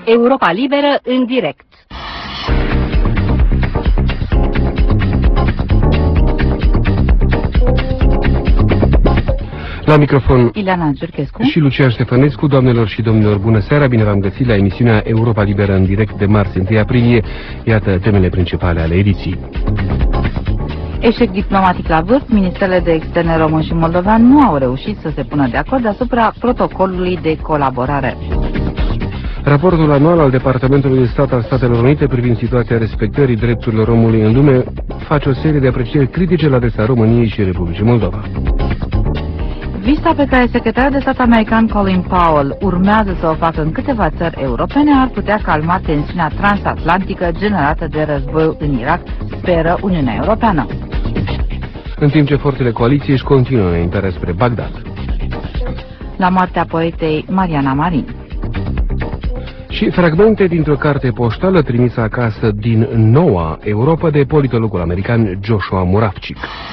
Europa Liberă în direct. La microfon Ileana Giurchescu și Lucian Ștefănescu. Doamnelor și domnilor, bună seara, bine v-am găsit la emisiunea Europa Liberă în direct de marți 1 aprilie. Iată temele principale ale ediției. Eșec diplomatic la vârf, ministerele de externe român și moldovean nu au reușit să se pună de acord asupra protocolului de colaborare. Raportul anual al Departamentului de Stat al Statelor Unite privind situația respectării drepturilor omului în lume face o serie de aprecieri critice la adresa României și Republicii Moldova. Vizita pe care secretarul de stat american Colin Powell urmează să o facă în câteva țări europene ar putea calma tensiunea transatlantică generată de războiul în Irak, speră Uniunea Europeană. În timp ce forțele coaliției își continuă înaintarea spre Bagdad. La moartea poetei Mariana Marin. Și fragmente dintr-o carte poștală trimisă acasă din Noua Europa de politologul american Joshua Muravcic.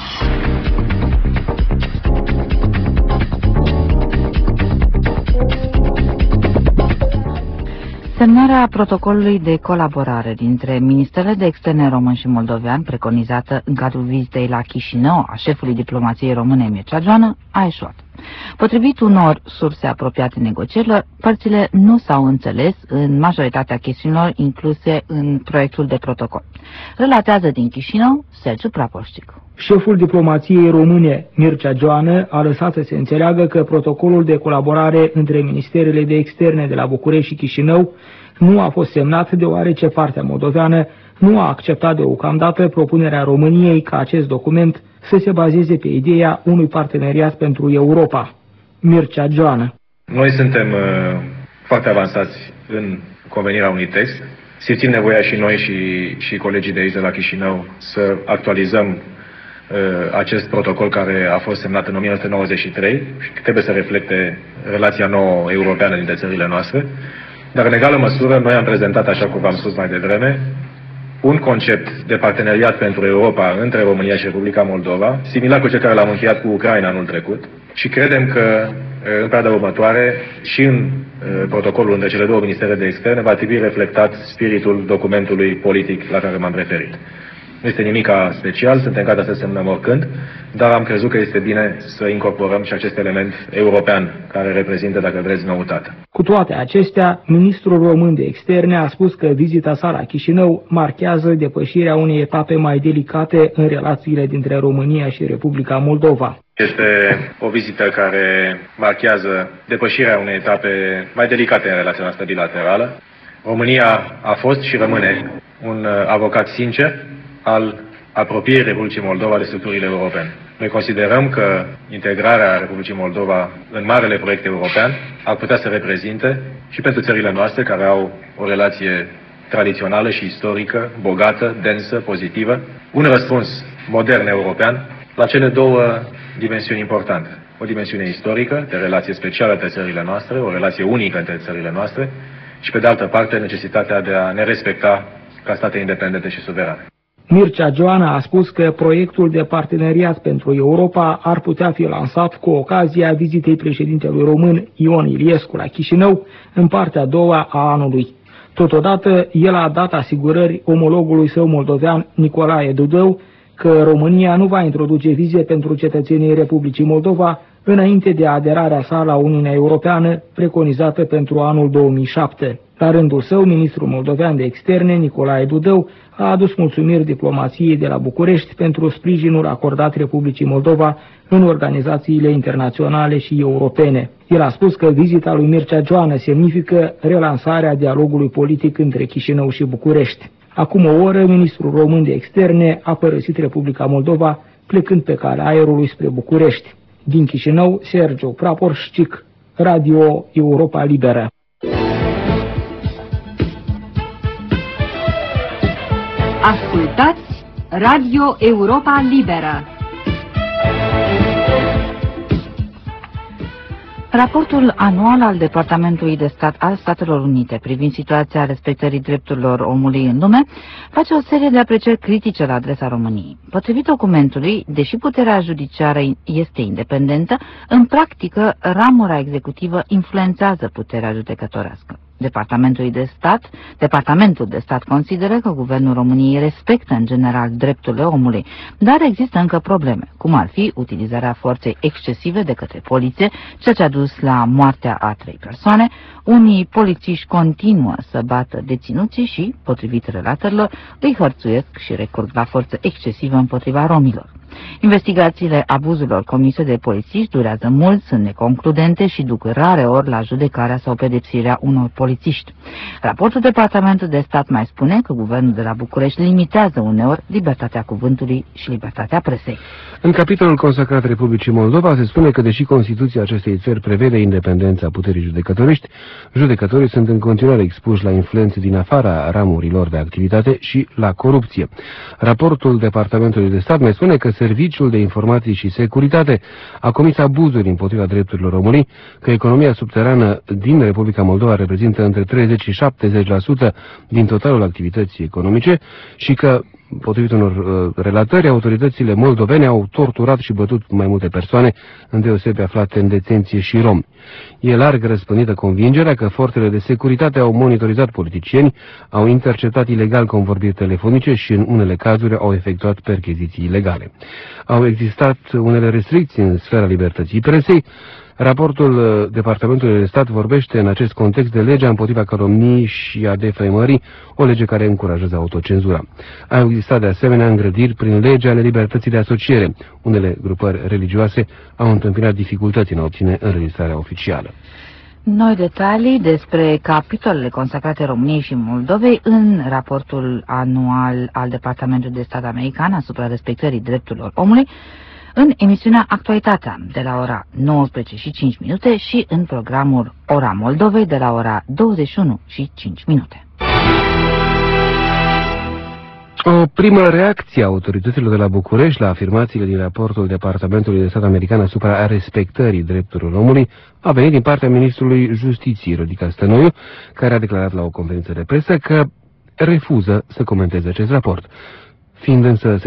Semnarea protocolului de colaborare dintre ministerele de externe român și moldovean, preconizată în cadrul vizitei la Chișinău a șefului diplomației române Mircea Joană, a eșuat. Potrivit unor surse apropiate negocierilor, părțile nu s-au înțeles în majoritatea chestiunilor incluse în proiectul de protocol. Relatează din Chișinău Sergiu Praporșcic. Șeful diplomației române, Mircea Joană, a lăsat să se înțeleagă că protocolul de colaborare între ministerele de externe de la București și Chișinău nu a fost semnat deoarece partea moldoveană nu a acceptat deocamdată propunerea României ca acest document să se bazeze pe ideea unui parteneriat pentru Europa. Mircea Joană. Noi suntem foarte avansați în convenirea unui text. Simțim nevoia și noi și colegii de aici de la Chișinău să actualizăm acest protocol care a fost semnat în 1993 și trebuie să reflecte relația nouă europeană dintre țările noastre. Dar în egală măsură noi am prezentat, așa cum v-am spus mai devreme, un concept de parteneriat pentru Europa între România și Republica Moldova, similar cu cel care l-am încheiat cu Ucraina anul trecut, și credem că în perioada următoare și în protocolul între cele două ministere de externe va trebui reflectat spiritul documentului politic la care m-am referit. Nu este nimic special, suntem gata să semnăm oricând, dar am crezut că este bine să incorporăm și acest element european, care reprezintă, dacă vreți, noutate. Cu toate acestea, ministrul român de externe a spus că vizita sa la Chișinău marchează depășirea unei etape mai delicate în relațiile dintre România și Republica Moldova. Este o vizită care marchează depășirea unei etape mai delicate în relația noastră bilaterală. România a fost și rămâne un avocat sincer al apropierii Republicii Moldova de structurile europene. Noi considerăm că integrarea Republicii Moldova în marele proiect european ar putea să reprezinte și pentru țările noastre care au o relație tradițională și istorică, bogată, densă, pozitivă, un răspuns modern european la cele două dimensiuni importante. O dimensiune istorică, de relație specială între țările noastre, o relație unică între țările noastre și, pe de altă parte, necesitatea de a ne respecta ca state independente și suverane. Mircea Joană a spus că proiectul de parteneriat pentru Europa ar putea fi lansat cu ocazia vizitei președintelui român Ion Iliescu la Chișinău în partea a doua a anului. Totodată, el a dat asigurări omologului său moldovean Nicolae Dudău că România nu va introduce vize pentru cetățenii Republicii Moldova înainte de aderarea sa la Uniunea Europeană, preconizată pentru anul 2007. La rândul său, ministrul moldovean de externe, Nicolae Dudău, a adus mulțumiri diplomației de la București pentru sprijinul acordat Republicii Moldova în organizațiile internaționale și europene. El a spus că vizita lui Mircea Joană semnifică relansarea dialogului politic între Chișinău și București. Acum o oră, ministrul român de externe a părăsit Republica Moldova, plecând pe calea aerului spre București. Din Chișinău, Sergiu Praporșcic, Radio Europa Liberă. Ascultați Radio Europa Liberă. Raportul anual al Departamentului de Stat al Statelor Unite privind situația respectării drepturilor omului în lume face o serie de aprecieri critice la adresa României. Potrivit documentului, deși puterea judiciară este independentă, în practică ramura executivă influențează puterea judecătorească. Departamentul de stat consideră că guvernul României respectă în general drepturile omului, dar există încă probleme, cum ar fi utilizarea forței excesive de către poliție, ceea ce a dus la moartea a 3 persoane. Unii polițiști continuă să bată deținuții și, potrivit relatărilor, îi hărțuiesc și recurg la forță excesivă împotriva romilor. Investigațiile abuzurilor comise de polițiști durează mult, sunt neconcludente și duc rare ori la judecarea sau pedepsirea unor polițiști. Raportul Departamentului de Stat mai spune că guvernul de la București limitează uneori libertatea cuvântului și libertatea presei. În capitolul consacrat Republicii Moldova se spune că, deși Constituția acestei țări prevede independența puterii judecătorești, judecătorii sunt în continuare expuși la influențe din afara ramurilor de activitate și la corupție. Raportul Departamentului de Stat mai spune că Serviciul de Informații și Securitate a comis abuzuri împotriva drepturilor omului, că economia subterană din Republica Moldova reprezintă între 30 și 70% din totalul activității economice și că, potrivit unor relatări, autoritățile moldovene au torturat și bătut mai multe persoane, îndeosebi aflate în detenție și romi. E larg răspândită convingerea că forțele de securitate au monitorizat politicieni, au interceptat ilegal convorbiri telefonice și în unele cazuri au efectuat percheziții ilegale. Au existat unele restricții în sfera libertății presei. Raportul Departamentului de Stat vorbește în acest context de legea împotriva calomniei și a defăimării, o lege care încurajează autocenzura. Au existat de asemenea îngrădiri prin legea ale libertății de asociere. Unele grupări religioase au întâmpinat dificultăți în a obține înregistrarea oficială. Noi detalii despre capitolele consacrate României și Moldovei în raportul anual al Departamentului de Stat american asupra respectării drepturilor omului, în emisiunea Actualitatea de la ora 19:05 și în programul Ora Moldovei de la ora 21:05. O primă reacție a autorităților de la București la afirmațiile din raportul Departamentului de Stat american asupra respectării drepturilor omului a venit din partea ministrului Justiției, Rodica Stănoiu, care a declarat la o conferință de presă că refuză să comenteze acest raport, fiind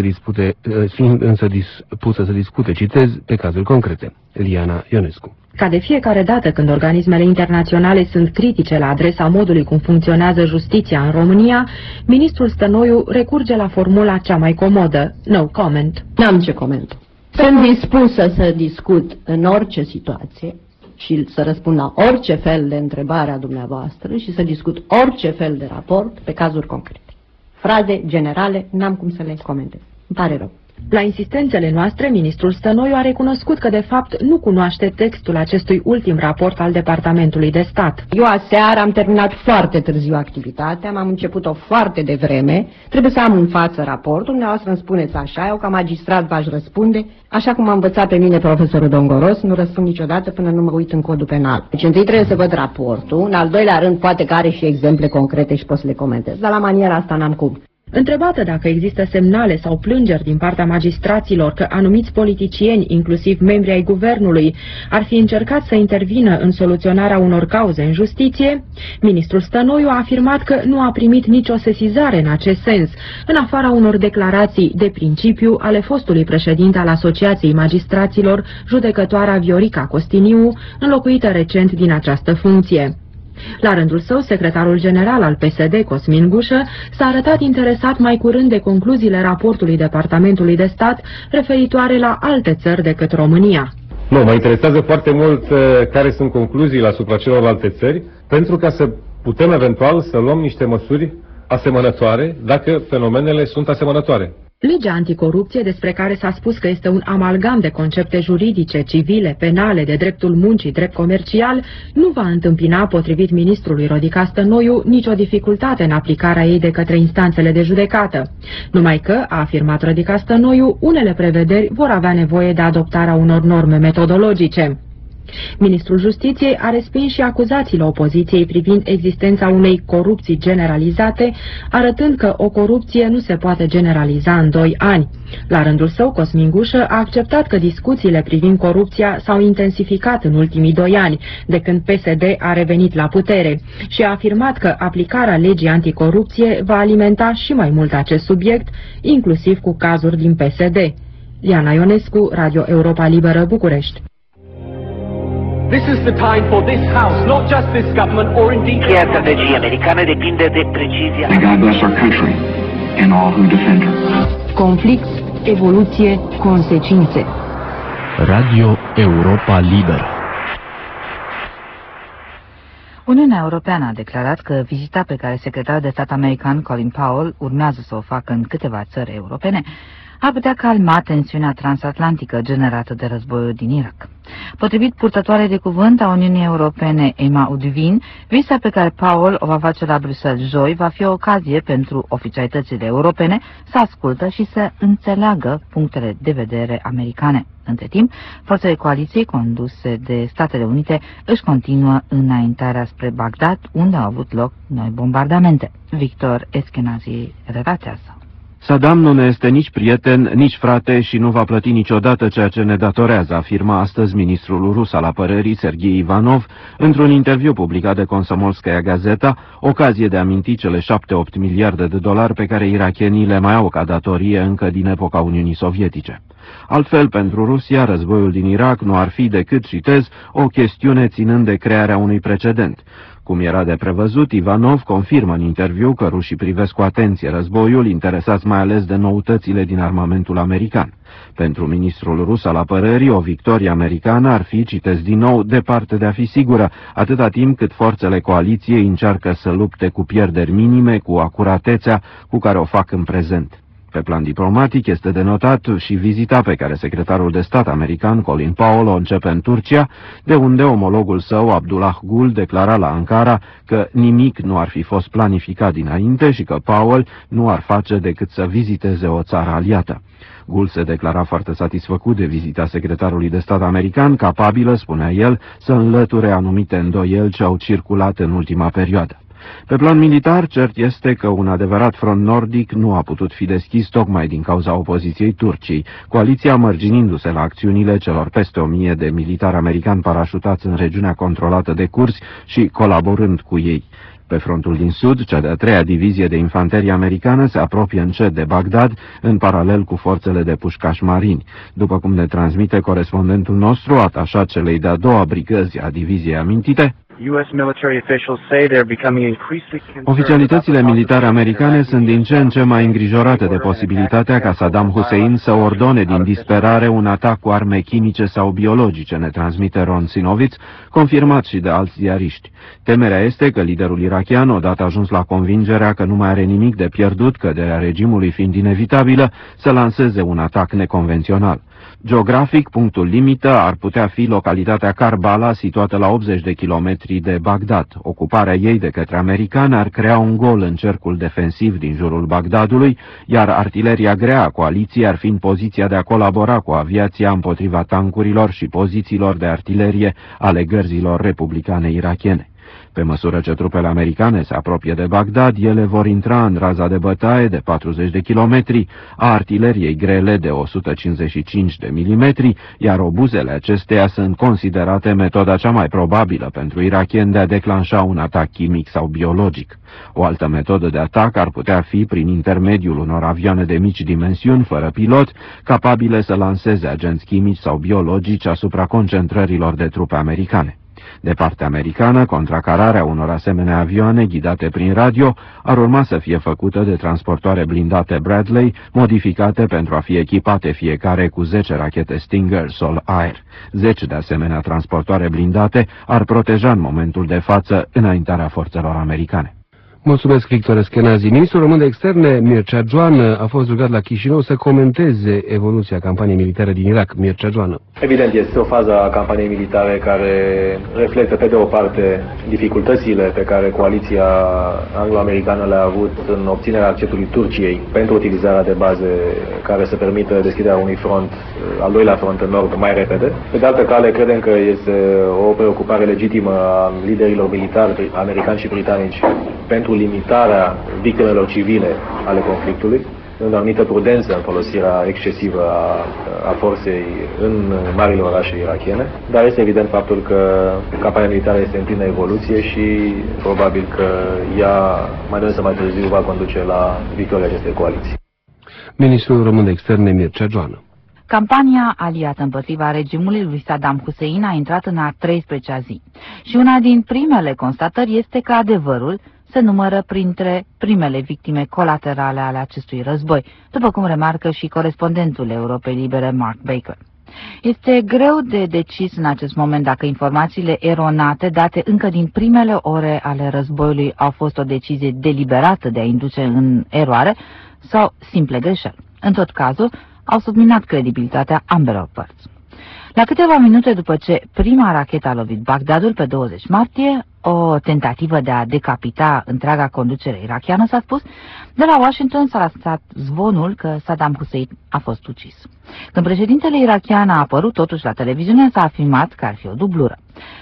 însă dispusă să discute, citez, pe cazuri concrete. Liana Ionescu. Ca de fiecare dată când organismele internaționale sunt critice la adresa modului cum funcționează justiția în România, ministrul Stănoiu recurge la formula cea mai comodă: no comment. N-am ce coment. Sunt dispusă să discut în orice situație și să răspund la orice fel de întrebare a dumneavoastră și să discut orice fel de raport pe cazuri concrete. Fraze generale n-am cum să le comentez. Îmi pare rău. La insistențele noastre, ministrul Stănoiu a recunoscut că de fapt nu cunoaște textul acestui ultim raport al Departamentului de Stat. Eu aseară am terminat foarte târziu activitatea, am început-o foarte devreme, trebuie să am în față raportul, dumneavoastră îmi spuneți așa, eu ca magistrat v-aș răspunde, așa cum m-a învățat pe mine profesorul Dongoros, nu răspund niciodată până nu mă uit în codul penal. Deci întâi trebuie să văd raportul, în al doilea rând poate că are și exemple concrete și pot să le comentez, dar la maniera asta n-am cum. Întrebată dacă există semnale sau plângeri din partea magistraților că anumiți politicieni, inclusiv membri ai guvernului, ar fi încercat să intervină în soluționarea unor cauze în justiție, ministrul Stănoiu a afirmat că nu a primit nicio sesizare în acest sens, în afara unor declarații de principiu ale fostului președinte al Asociației Magistraților, judecătoarea Viorica Costiniu, înlocuită recent din această funcție. La rândul său, secretarul general al PSD, Cosmin Gușă, s-a arătat interesat mai curând de concluziile raportului Departamentului de Stat referitoare la alte țări decât România. Nu, mă interesează foarte mult care sunt concluziile asupra celorlalte țări, pentru ca să putem eventual să luăm niște măsuri asemănătoare, dacă fenomenele sunt asemănătoare. Legea anticorupție, despre care s-a spus că este un amalgam de concepte juridice, civile, penale, de dreptul muncii, drept comercial, nu va întâmpina, potrivit ministrului Rodica Stănoiu, nicio dificultate în aplicarea ei de către instanțele de judecată. Numai că, a afirmat Rodica Stănoiu, unele prevederi vor avea nevoie de adoptarea unor norme metodologice. Ministrul Justiției a respins și acuzațiile opoziției privind existența unei corupții generalizate, arătând că o corupție nu se poate generaliza în 2 ani. La rândul său, Cosmin Gușă a acceptat că discuțiile privind corupția s-au intensificat în ultimii 2 ani, de când PSD a revenit la putere, și a afirmat că aplicarea legii anticorupție va alimenta și mai mult acest subiect, inclusiv cu cazuri din PSD. Liana Ionescu, Radio Europa Liberă, București. This is the time for this House, not just this government or indeed... strategia americană depinde de precizia. May God bless our country and all who defend her. Conflict, evoluție, consecințe. Radio Europa Liberă. Uniunea Europeană a declarat că vizita pe care secretarul de stat american Colin Powell urmează să o facă în câteva țări europene ar putea calma tensiunea transatlantică generată de războiul din Irak. Potrivit purtătoarei de cuvânt a Uniunii Europene, Emma Udvin, vizita pe care Powell o va face la Bruxelles joi va fi o ocazie pentru oficialitățile europene să ascultă și să înțeleagă punctele de vedere americane. Între timp, forțele coaliției conduse de Statele Unite își continuă înaintarea spre Bagdad, unde au avut loc noi bombardamente. Victor Eskenazi relatează. Saddam nu ne este nici prieten, nici frate și nu va plăti niciodată ceea ce ne datorează, afirma astăzi ministrul rus al apărării, Sergei Ivanov, într-un interviu publicat de Komsomolskaya Gazeta, ocazie de a aminti cele 7-8 miliarde de dolari pe care irakienii le mai au ca datorie încă din epoca Uniunii Sovietice. Altfel, pentru Rusia, războiul din Irak nu ar fi decât, citez, o chestiune ținând de crearea unui precedent. Cum era de prevăzut, Ivanov confirmă în interviu că rușii privesc cu atenție războiul, interesați mai ales de noutățile din armamentul american. Pentru ministrul rus al apărării, o victorie americană ar fi, citez din nou, departe de a fi sigură, atâta timp cât forțele coaliției încearcă să lupte cu pierderi minime, cu acuratețea cu care o fac în prezent. Pe plan diplomatic este de notat și vizita pe care secretarul de stat american Colin Powell o începe în Turcia, de unde omologul său Abdullah Gül declara la Ankara că nimic nu ar fi fost planificat dinainte și că Powell nu ar face decât să viziteze o țară aliată. Gül se declara foarte satisfăcut de vizita secretarului de stat american, capabilă, spunea el, să înlăture anumite îndoieli ce au circulat în ultima perioadă. Pe plan militar, cert este că un adevărat front nordic nu a putut fi deschis tocmai din cauza opoziției Turciei, coaliția mărginindu-se la acțiunile celor peste 1000 de militari americani parașutați în regiunea controlată de curzi și colaborând cu ei. Pe frontul din sud, cea de-a 3-a divizie de infanterie americană se apropie încet de Bagdad, în paralel cu forțele de pușcași marini. După cum ne transmite corespondentul nostru, atașat celei de-a 2-a brigăzi a diviziei amintite, oficialitățile militare americane sunt din ce în ce mai îngrijorate de posibilitatea ca Saddam Hussein să ordone din disperare un atac cu arme chimice sau biologice, ne transmite Ron Sinovitz, confirmat și de alți ziariști. Temerea este că liderul irakian, odată ajuns la convingerea că nu mai are nimic de pierdut, căderea regimului fiind inevitabilă, să lanseze un atac neconvențional. Geografic, punctul limită ar putea fi localitatea Karbala, situată la 80 de kilometri de Bagdad. Ocuparea ei de către americani ar crea un gol în cercul defensiv din jurul Bagdadului, iar artileria grea a coaliției ar fi în poziția de a colabora cu aviația împotriva tancurilor și pozițiilor de artilerie ale gărzilor republicane irakiene. Pe măsură ce trupele americane se apropie de Bagdad, ele vor intra în raza de bătaie de 40 de kilometri a artileriei grele de 155 de milimetri, iar obuzele acesteia sunt considerate metoda cea mai probabilă pentru irakieni de a declanșa un atac chimic sau biologic. O altă metodă de atac ar putea fi prin intermediul unor avioane de mici dimensiuni, fără pilot, capabile să lanseze agenți chimici sau biologici asupra concentrărilor de trupe americane. De partea americană, contracararea unor asemenea avioane ghidate prin radio ar urma să fie făcută de transportoare blindate Bradley, modificate pentru a fi echipate fiecare cu 10 rachete Stinger sol-aer. 10 de asemenea transportoare blindate ar proteja în momentul de față înaintarea forțelor americane. Mulțumesc, Victor Eskenazi. Ministrul român de externe, Mircea Joană, a fost rugat la Chișinău să comenteze evoluția campaniei militare din Irak. Mircea Joană. Evident, este o fază a campaniei militare care reflectă, pe de o parte, dificultățile pe care coaliția anglo-americană le-a avut în obținerea acceptului Turciei pentru utilizarea de baze care să permită deschiderea unui front, al doilea front în nord, mai repede. Pe de altă cale, credem că este o preocupare legitimă a liderilor militari americani și britanici pentru limitarea victimelor civile ale conflictului, în anumită prudență în folosirea excesivă a forței în marile orașe irakiene, dar este evident faptul că campania militară este în plină evoluție și probabil că ea, mai devreme sau mai târziu, va conduce la victoria acestei coaliții. Ministrul român de externe, Mircea Joană. Campania aliată împotriva regimului lui Saddam Hussein a intrat în a 13-a zi și una din primele constatări este că adevărul se numără printre primele victime colaterale ale acestui război, după cum remarcă și corespondentul Europei Libere Mark Baker. Este greu de decis în acest moment dacă informațiile eronate date încă din primele ore ale războiului au fost o decizie deliberată de a induce în eroare sau simple greșeli. În tot cazul, au subminat credibilitatea ambelor părți. La câteva minute după ce prima rachetă a lovit Bagdadul pe 20 martie, o tentativă de a decapita întreaga conducere irakiană, s-a spus, de la Washington s-a lansat zvonul că Saddam Hussein a fost ucis. Când președintele irakian a apărut totuși la televiziune, s-a afirmat că ar fi o dublură.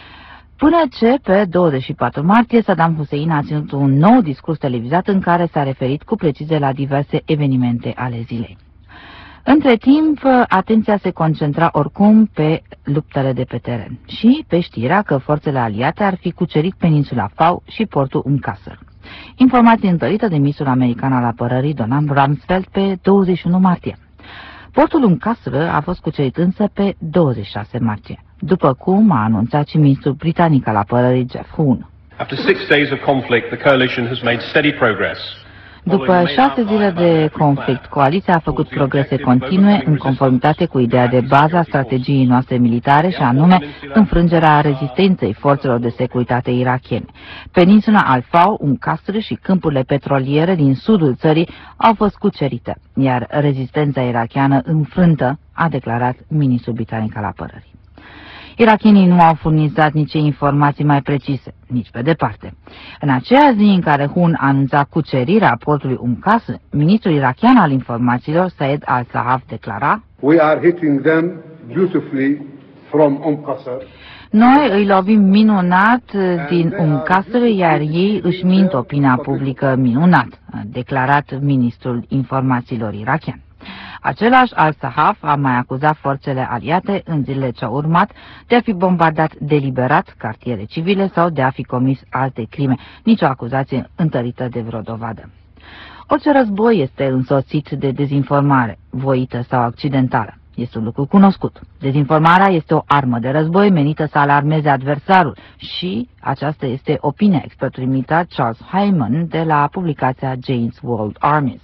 Până ce, pe 24 martie, Saddam Hussein a ținut un nou discurs televizat în care s-a referit cu precizie la diverse evenimente ale zilei. Între timp, atenția se concentra oricum pe luptele de pe teren și pe știrea că forțele aliate ar fi cucerit peninsula Fau și portul Qasr. Informație întărită de ministrul american al apărării Donald Rumsfeld pe 21 martie. Portul Qasr a fost cucerit însă pe 26 martie, după cum a anunțat și ministrul britanic al apărării Jeff Hoon. After 6 days of conflict, the coalition has made steady progress. După 6 zile de conflict, coaliția a făcut progrese continue în conformitate cu ideea de bază a strategiei noastre militare și anume înfrângerea rezistenței forțelor de securitate irakiene. Peninsula Al-Fau, Qasr și câmpurile petroliere din sudul țării au fost cucerite, iar rezistența irakiană înfrântă, a declarat ministrul britanic al apărării. Irakienii nu au furnizat nici informații mai precise, nici pe departe. În aceea zi în care Hun a anunțat cucerirea portului Qasr, ministrul irakian al informațiilor, Saed al-Sahaf, declara: We are hitting them beautifully from Qasr. Noi îi lovim minunat din Qasr, iar ei își mint opinia publică minunat, a declarat ministrul informațiilor irakian. Același al-Sahaf a mai acuzat forțele aliate în zilele ce au urmat de a fi bombardat deliberat cartiere civile sau de a fi comis alte crime, nicio acuzație întărită de vreo dovadă. Orice război este însoțit de dezinformare, voită sau accidentală. Este un lucru cunoscut. Dezinformarea este o armă de război menită să alarmeze adversarul și aceasta este opinia expertului militar Charles Hyman de la publicația Jane's World Armies.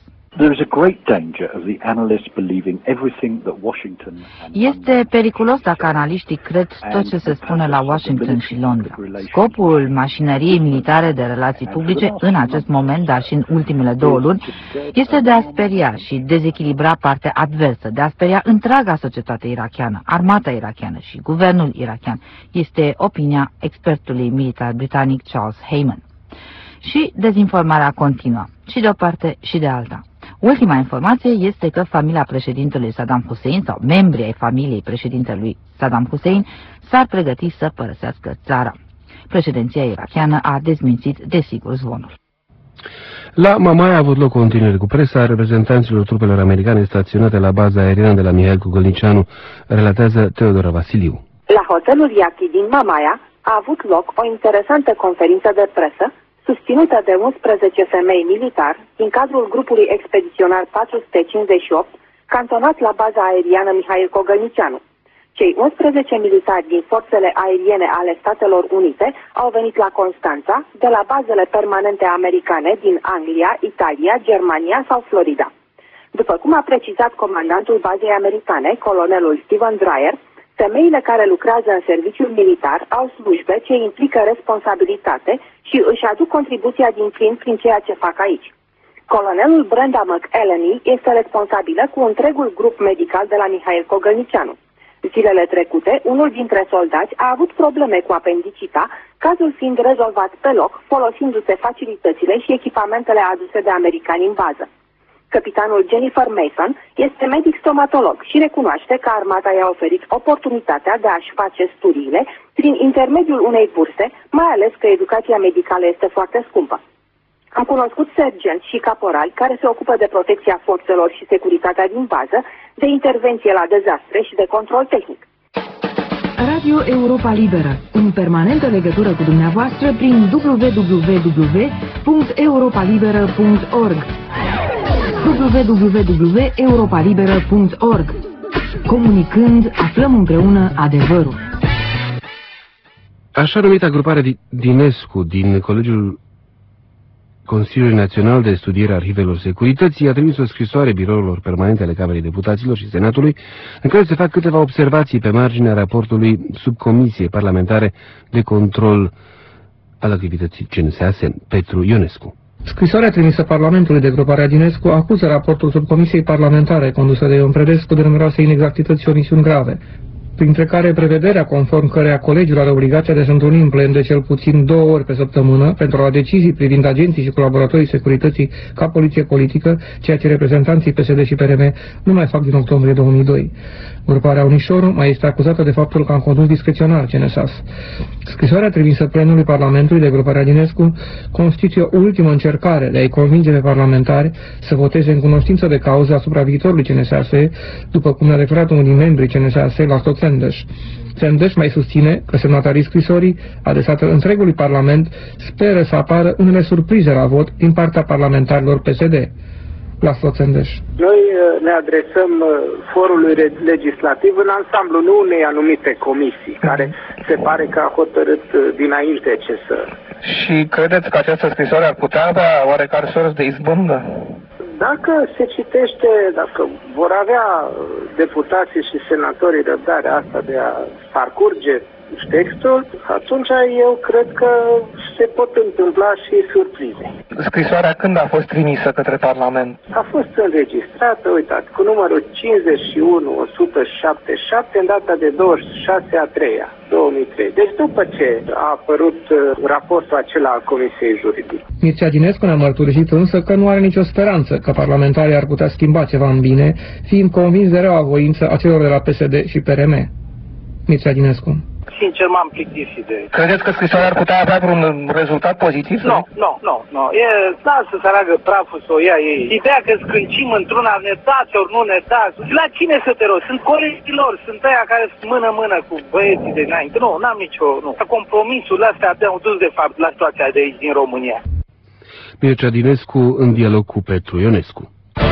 Este periculos dacă analiștii cred tot ce se spune la Washington și Londra. Scopul mașinăriei militare de relații publice în acest moment, dar și în ultimele 2 luni, este de a speria și dezechilibra partea adversă, de a speria întreaga societate irakiană, armata irakiană și guvernul irakian. Este opinia expertului militar britanic Charles Hyman. Și dezinformarea continuă, și de o parte și de alta. Ultima informație este că familia președintelui Saddam Hussein sau membrii ai familiei președintelui Saddam Hussein s-ar pregăti să părăsească țara. Președinția irakiană a dezmințit desigur zvonul. La Mamaia a avut loc o întâlnire cu presa. Reprezentanților trupelor americane staționate la baza aeriană de la Mihail Cogălnicianu, relatează Teodora Vasiliu. La hotelul Yaki din Mamaia a avut loc o interesantă conferință de presă susținută de 11 femei militari din cadrul grupului expediționar 458, cantonat la baza aeriană Mihail Cogălnicianu. Cei 11 militari din forțele aeriene ale Statelor Unite au venit la Constanța de la bazele permanente americane din Anglia, Italia, Germania sau Florida. După cum a precizat comandantul bazei americane, colonelul Stephen Dreyer, femeile care lucrează în serviciul militar au slujbe ce implică responsabilitate și își aduc contribuția din plin prin ceea ce fac aici. Colonelul Brenda McElhenney este responsabilă cu întregul grup medical de la Mihail Cogălnicianu. Zilele trecute, unul dintre soldați a avut probleme cu apendicita, cazul fiind rezolvat pe loc, folosindu-se facilitățile și echipamentele aduse de americani în bază. Capitanul Jennifer Mason este medic stomatolog și recunoaște că armata i-a oferit oportunitatea de a-și face studiile prin intermediul unei burse, mai ales că educația medicală este foarte scumpă. Am cunoscut sergenți și caporali care se ocupă de protecția forțelor și securitatea din bază, de intervenție la dezastre și de control tehnic. Radio Europa Liberă, în permanentă legătură cu dumneavoastră prin www.europalibera.org www.europalibera.org Comunicând, aflăm împreună adevărul. Așa numita grupare Dinescu din Colegiul Consiliului Național de Studiere a Arhivelor Securității a trimis o scrisoare birourilor permanente ale Camerei Deputaților și Senatului, în care se fac câteva observații pe marginea raportului Subcomisiei Parlamentare de Control al activității CNSAS, Petru Ionescu. Scrisoarea trimisă Parlamentului de gruparea Dinescu acuză raportul Subcomisiei Parlamentare condusă de Ion Predescu de numeroase inexactități și omisiuni grave, printre care prevederea conform căreia colegiul are obligația de a se întâlni în plen de cel puțin 2 ori pe săptămână pentru a lua decizii privind agenții și colaboratorii securității ca poliție politică, ceea ce reprezentanții PSD și PRM nu mai fac din octombrie 2002. Gruparea Unișoru mai este acuzată de faptul că a condus discreționar CNSAS. Scrisoarea trimisă plenului Parlamentului de gruparea Dinescu constituie o ultimă încercare de a-i convinge pe parlamentari să voteze în cunoștință de cauză asupra viitorului CNSAS, după cum ne-a declarat unul din membrii CNSAS, Laszlo Cendeș. Cendeș mai susține că semnatarii scrisorii, adresată întregului Parlament, speră să apară unele surprize la vot din partea parlamentarilor PSD. Laszlo Cendeș. Noi ne adresăm forului legislativ în ansamblu, nu unei anumite comisii, care se pare că a hotărât dinainte ce să... Și credeți că această scrisoare ar putea avea oarecare sorți de izbândă? Dacă se citește, dacă vor avea deputații și senatorii răbdarea asta de a parcurge textul, atunci eu cred că se pot întâmpla și surprize. Scrisoarea când a fost trimisă către Parlament? A fost înregistrată, uitați, cu numărul 51-177 în data de 26/3/2003. Deci după ce a apărut raportul acela al Comisiei Juridice. Mircea Dinescu ne-a mărturisit însă că nu are nicio speranță că parlamentarii ar putea schimba ceva în bine, fiind convins de reaua voință a celor de la PSD și PRM. Mircea Dinescu. Sincer, m-am plictisit de... Credeți că scrisoarea ar putea avea vreun rezultat pozitiv? Nu. Lasă să aragă praful să o ia ei. Ideea că scâncim într-una, ne dați ori nu ne dați. La cine să te rogi? Sunt colegii lor, sunt aia care sunt mână-mână cu băieții de înainte. Nu, n-am nicio... Nu. Compromisurile astea au dus, de fapt, la situația de aici, din România. Mircea Dinescu în dialog cu Petru Ionescu.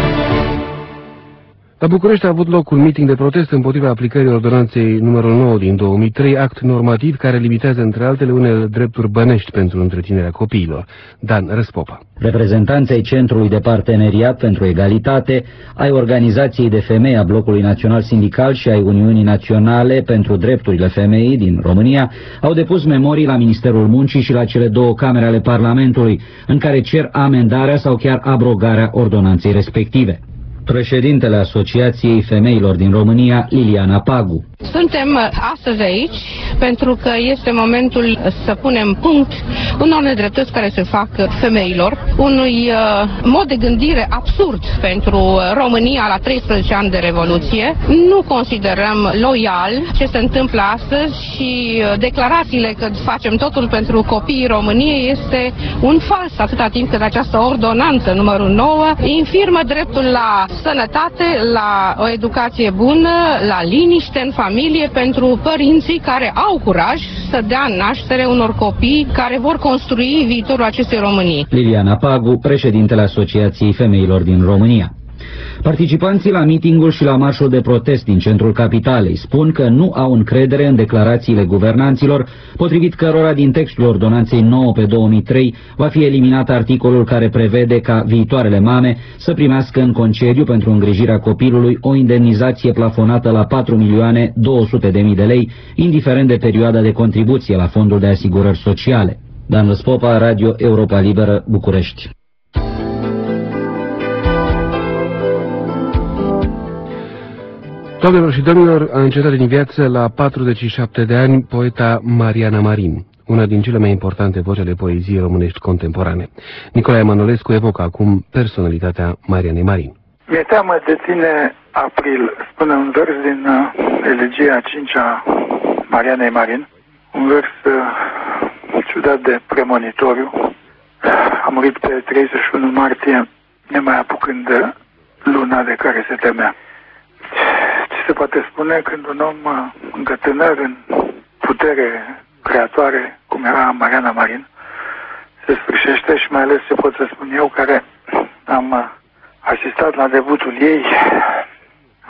La București a avut loc un meeting de protest împotriva aplicării ordonanței numărul 9 din 2003, act normativ care limitează între altele unele drepturi bănești pentru întreținerea copiilor. Dan Răspopa. Reprezentanții Centrului de Parteneriat pentru Egalitate, ai Organizației de Femei a Blocului Național Sindical și ai Uniunii Naționale pentru Drepturile Femeii din România au depus memorii la Ministerul Muncii și la cele 2 camere ale Parlamentului, în care cer amendarea sau chiar abrogarea ordonanței respective. Președintele Asociației Femeilor din România, Liliana Pagu. Suntem astăzi aici pentru că este momentul să punem punct unor nedreptăți care se fac femeilor, unui mod de gândire absurd pentru România la 13 ani de Revoluție. Nu considerăm loial ce se întâmplă astăzi și declarațiile că facem totul pentru copiii României este un fals atâta timp cât această ordonanță numărul 9 infirmă dreptul la sănătate, la o educație bună, la liniște în familie pentru părinții care au curaj să dea naștere unor copii care vor construi viitorul acestei Românii. Liliana Pagu, președintele Asociației Femeilor din România. Participanții la mitingul și la marșul de protest din centrul capitalei spun că nu au încredere în declarațiile guvernanților, potrivit cărora din textul ordonanței 9/2003 va fi eliminat articolul care prevede ca viitoarele mame să primească în concediu pentru îngrijirea copilului o indemnizație plafonată la 4.200.000 de lei, indiferent de perioada de contribuție la Fondul de Asigurări Sociale. Dan Răspopa, Radio Europa Liberă, București. Doamnelor și domnilor, a încetat din viață la 47 de ani poeta Mariana Marin, una din cele mai importante voci ale poeziei românești contemporane. Nicolae Manolescu evocă acum personalitatea Marianei Marin. Mi-e teamă de tine, April, spune un vers din elegia 5-a Marianei Marin, un vers ciudat de premonitoriu. A murit pe 31 martie, nemai apucând luna de care se temea. Ce se poate spune când un om încă tânăr, în putere creatoare, cum era Mariana Marin, se sfârșește și mai ales ce pot să spun eu, care am asistat la debutul ei,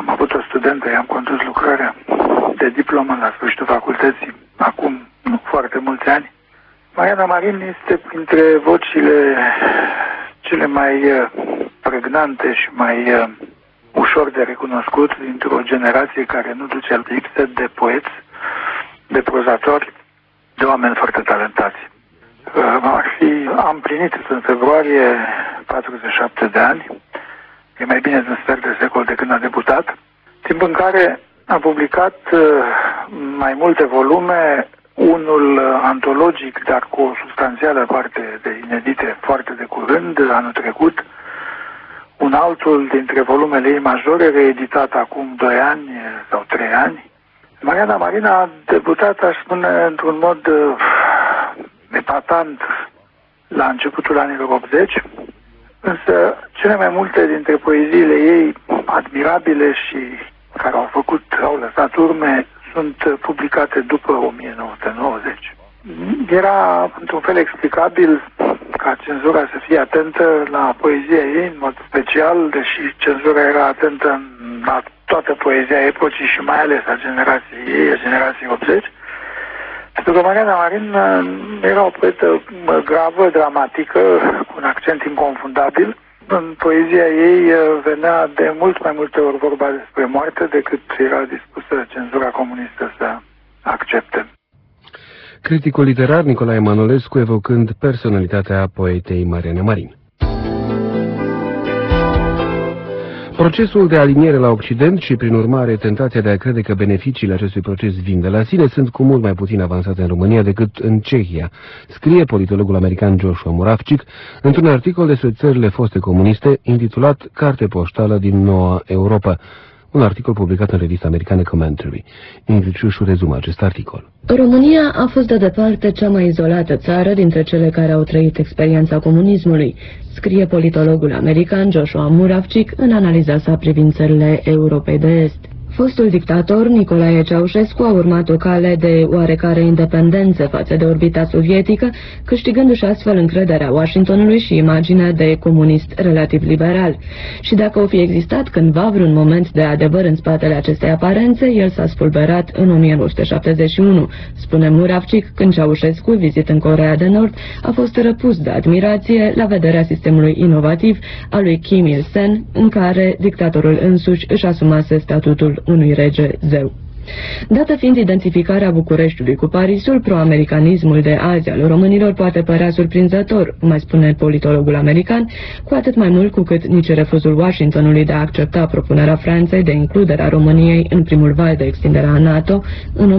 Am avut o studentă, i-am condus lucrarea de diplomă la sfârșitul facultății, acum nu foarte mulți ani. Mariana Marin este printre vocile cele mai pregnante și mai ușor de recunoscut dintr-o generație care nu duce lipsă de poeți, de prozatori, de oameni foarte talentați. Am plinit în februarie 47 de ani, e mai bine de un sfert de secol de când a debutat, timp în care a publicat mai multe volume, unul antologic, dar cu o substanțială parte de inedite foarte de curând, anul trecut, un altul dintre volumele ei majore, reeditat acum 2 ani sau 3 ani. Mariana Marin a debutat, aș spune, într-un mod epatant la începutul anilor 80, însă cele mai multe dintre poeziile ei admirabile și care au lăsat urme sunt publicate după 1990. Era într-un fel explicabil ca cenzura să fie atentă la poezia ei, în mod special, deși cenzura era atentă la toată poezia epocii și mai ales a generației ei, a generației 80. Pentru că Mariana Marin era o poetă gravă, dramatică, cu un accent inconfundabil. În poezia ei venea de mult mai multe ori vorba despre moarte decât era dispusă cenzura comunistă să accepte. Criticul literar Nicolae Manolescu evocând personalitatea poetei Mariana Marin. Procesul de aliniere la Occident și, prin urmare, tentația de a crede că beneficiile acestui proces vin de la sine sunt cu mult mai puțin avansate în România decât în Cehia, scrie politologul american Joshua Muravcic într-un articol despre țările foste comuniste intitulat Carte poștală din Noua Europa, un articol publicat în revista americană Commentary. Ingrid Ciușu rezumă acest articol. România a fost de departe cea mai izolată țară dintre cele care au trăit experiența comunismului, scrie politologul american Joshua Muravcic în analiza sa privind țările Europei de Est. Fostul dictator Nicolae Ceaușescu a urmat o cale de oarecare independență față de orbita sovietică, câștigându-și astfel încrederea Washingtonului și imaginea de comunist relativ liberal. Și dacă o fi existat cândva vreun moment de adevăr în spatele acestei aparențe, el s-a spulberat în 1971, spune Muravcic, când Ceaușescu, vizit în Coreea de Nord, a fost răpus de admirație la vederea sistemului inovativ al lui Kim Il-sen, în care dictatorul însuși își asumase statutul unui rege zeu. Dată fiind identificarea Bucureștiului cu Parisul, proamericanismul de azi al românilor poate părea surprinzător, mai spune politologul american, cu atât mai mult cu cât nici refuzul Washingtonului de a accepta propunerea Franței de includerea României în primul val de extindere a NATO în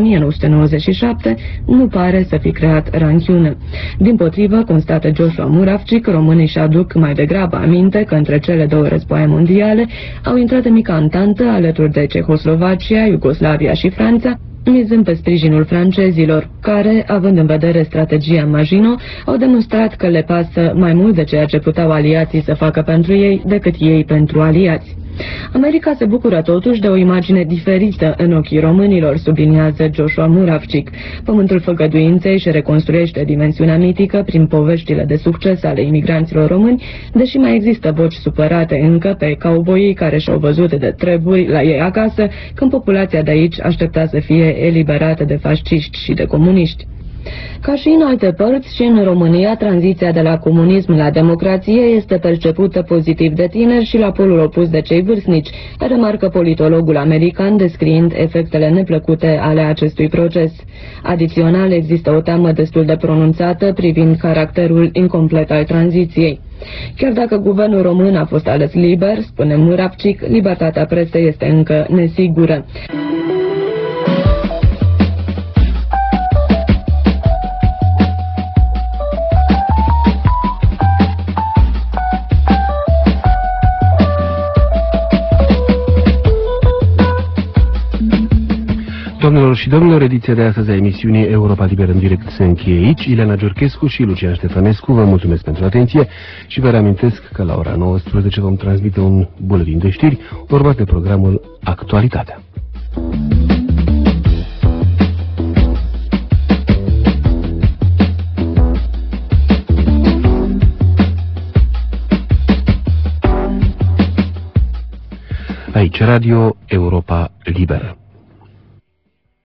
1997 nu pare să fi creat ranchiune. Dimpotrivă, constată Joshua Muravcic, românii și aduc mai degrabă aminte că între cele două războaie mondiale au intrat în mica antantă alături de Cehoslovacia, Iugoslavia și Franța, mizând pe sprijinul francezilor, care, având în vedere strategia Maginot, au demonstrat că le pasă mai mult de ceea ce puteau aliații să facă pentru ei decât ei pentru aliați. America se bucură totuși de o imagine diferită în ochii românilor, subliniază Joshua Muravcic. Pământul făgăduinței și reconstruiește dimensiunea mitică prin poveștile de succes ale imigranților români, deși mai există voci supărate încă pe cowboyii care și-au văzut de treburi la ei acasă, când populația de aici aștepta să fie eliberată de fasciști și de comuniști. Ca și în alte părți, și în România, tranziția de la comunism la democrație este percepută pozitiv de tineri și la polul opus de cei vârstnici, remarcă politologul american descriind efectele neplăcute ale acestui proces. Adițional, există o teamă destul de pronunțată privind caracterul incomplet al tranziției. Chiar dacă guvernul român a fost ales liber, spune Muravcic, libertatea presei este încă nesigură. Doamnelor și domnilor, ediția de astăzi a emisiunii Europa Liberă în direct se încheie aici. Ileana Giurchescu și Lucian Ștefănescu vă mulțumesc pentru atenție și vă reamintesc că la ora 19 vom transmite un buletin de știri urmat de programul Actualitatea. Aici Radio Europa Liberă.